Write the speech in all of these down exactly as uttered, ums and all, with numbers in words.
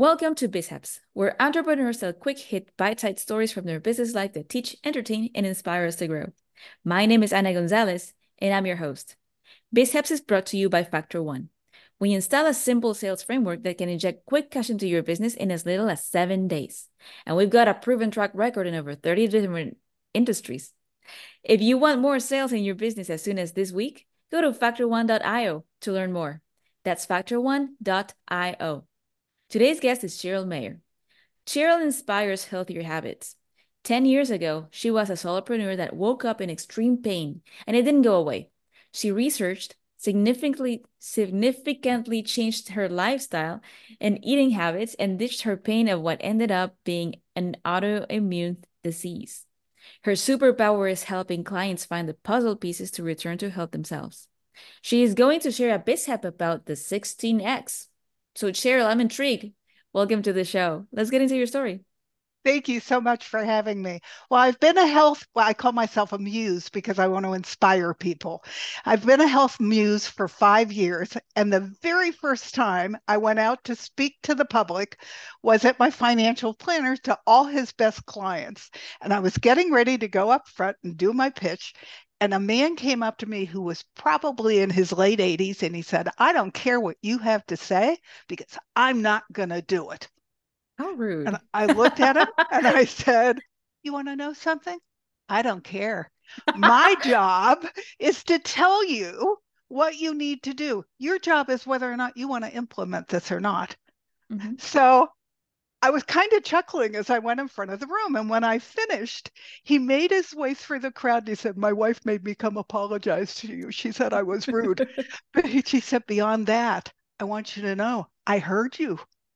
Welcome to BizHaps, where entrepreneurs tell quick hit bite-sized stories from their business life that teach, entertain, and inspire us to grow. My name is Ana Gonzalez, and I'm your host. BizHaps is brought to you by Factor One. We install a simple sales framework that can inject quick cash into your business in as little as seven days. And we've got a proven track record in over thirty different industries. If you want more sales in your business as soon as this week, go to factor one dot io to learn more. That's factor one dot io. Today's guest is Cheryl Mayer. Cheryl inspires healthier habits. Ten years ago, she was a solopreneur that woke up in extreme pain, and it didn't go away. She researched, significantly, significantly changed her lifestyle and eating habits, and ditched her pain of what ended up being an autoimmune disease. Her superpower is helping clients find the puzzle pieces to return to health themselves. She is going to share a BizHap about the sixteen X. So Cheryl, I'm intrigued. Welcome to the show. Let's get into your story. Thank you so much for having me. Well, I've been a health, well, I call myself a muse because I want to inspire people. I've been a health muse for five years. And the very first time I went out to speak to the public was at my financial planner to all his best clients. And I was getting ready to go up front and do my pitch. And a man came up to me who was probably in his late eighties. And he said, I don't care what you have to say because I'm not going to do it. How And rude. I looked at him and I said, you want to know something? I don't care. My job is to tell you what you need to do. Your job is whether or not you want to implement this or not. Mm-hmm. So I was kind of chuckling as I went in front of the room. And when I finished, he made his way through the crowd and he said, my wife made me come apologize to you. She said I was rude. But he, she said, beyond that, I want you to know I heard you.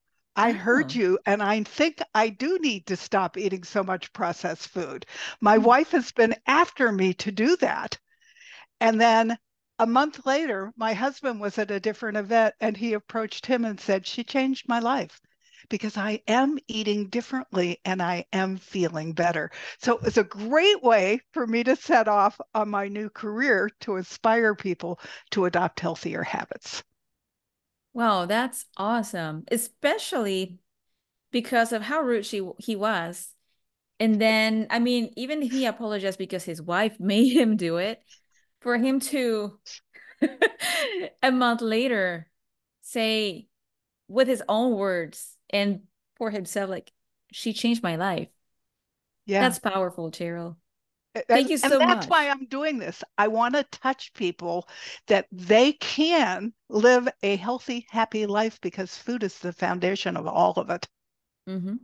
I heard Oh. you, and I think I do need to stop eating so much processed food. My wife has been after me to do that. And then a month later, my husband was at a different event and he approached him and said, she changed my life because I am eating differently and I am feeling better. So it was a great way for me to set off on my new career to inspire people to adopt healthier habits. Wow, that's awesome. Especially because of how rude she he was. And then, I mean, even he apologized because his wife made him do it. For him to a month later say with his own words and for himself, like, she changed my life. Yeah. That's powerful, Cheryl. Thank And, you and so that's why much. I'm doing this. I want to touch people that they can live a healthy, happy life because food is the foundation of all of it. Mm-hmm.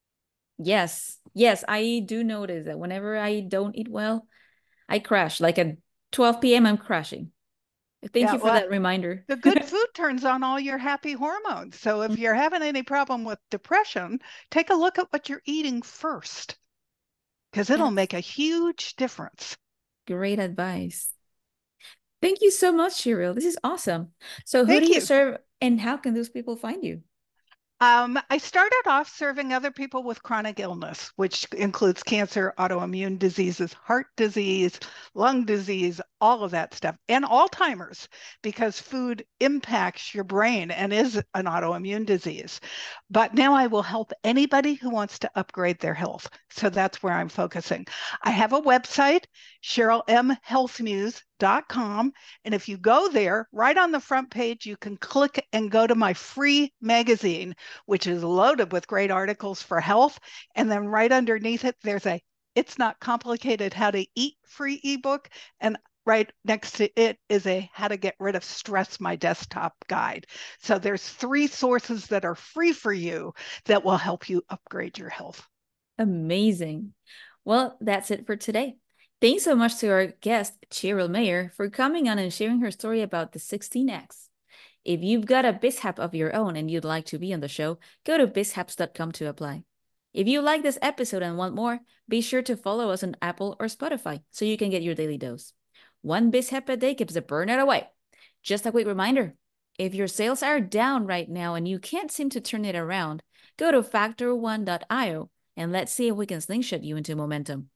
Yes. Yes, I do notice that whenever I don't eat well, I crash. Like at twelve p m, I'm crashing. Thank Yeah, you for well, that reminder. the good food turns on all your happy hormones. So if you're having any problem with depression, take a look at what you're eating first because it'll That's make a huge difference. great advice. Thank you so much, Cheryl. This is awesome. So, who do Thank you you. serve and how can those people find you? Um, I started off serving other people with chronic illness, which includes cancer, autoimmune diseases, heart disease, lung disease, all of that stuff, and Alzheimer's, because food impacts your brain and is an autoimmune disease. But now I will help anybody who wants to upgrade their health. So that's where I'm focusing. I have a website, cheryl m health muse dot com. And if you go there, right on the front page, you can click and go to my free magazine, which is loaded with great articles for health. And then right underneath it, there's a It's Not Complicated How to Eat free ebook. And right next to it is a How to Get Rid of Stress, my desktop guide. So there's three sources that are free for you that will help you upgrade your health. Amazing. Well, that's it for today. Thanks so much to our guest, Cheryl Mayer, for coming on and sharing her story about the sixteen X. If you've got a BizHap of your own and you'd like to be on the show, go to bizhaps dot com to apply. If you like this episode and want more, be sure to follow us on Apple or Spotify so you can get your daily dose. One BizHap a day keeps the burnout away. Just a quick reminder, if your sales are down right now and you can't seem to turn it around, go to factor one dot io and let's see if we can slingshot you into momentum.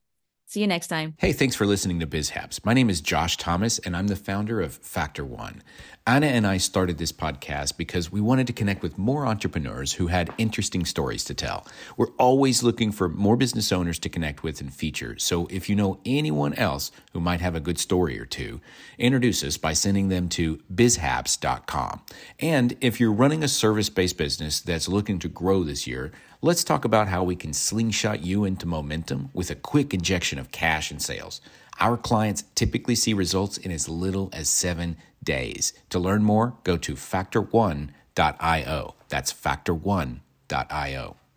See you next time. Hey, thanks for listening to BizHaps. My name is Josh Thomas, and I'm the founder of Factor One. Anna and I started this podcast because we wanted to connect with more entrepreneurs who had interesting stories to tell. We're always looking for more business owners to connect with and feature. So if you know anyone else who might have a good story or two, introduce us by sending them to biz haps dot com. And if you're running a service-based business that's looking to grow this year, let's talk about how we can slingshot you into momentum with a quick injection of cash and sales. Our clients typically see results in as little as seven days. To learn more, go to factor one dot io. That's factor one dot io.